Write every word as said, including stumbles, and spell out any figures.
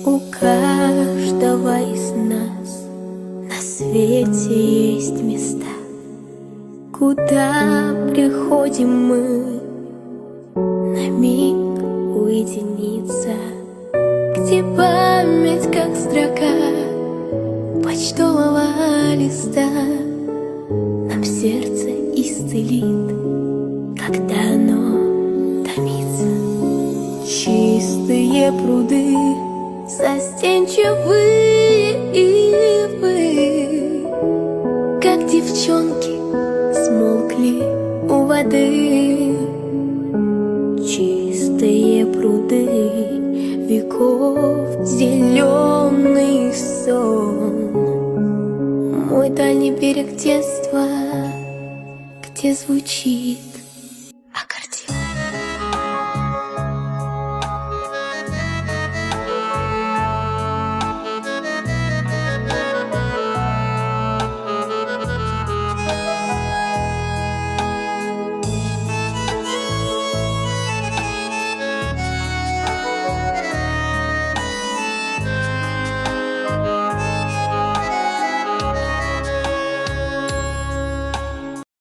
У каждого из нас на свете есть места, куда приходим мы на миг уединиться, где память, как строка почтового листа, нам сердце исцелит, когда оно томится. Чистые пруды, застенчивые ивы, как девчонки, смолкли у воды. Чистые пруды веков, зеленый сон, мой дальний берег детства, где звучит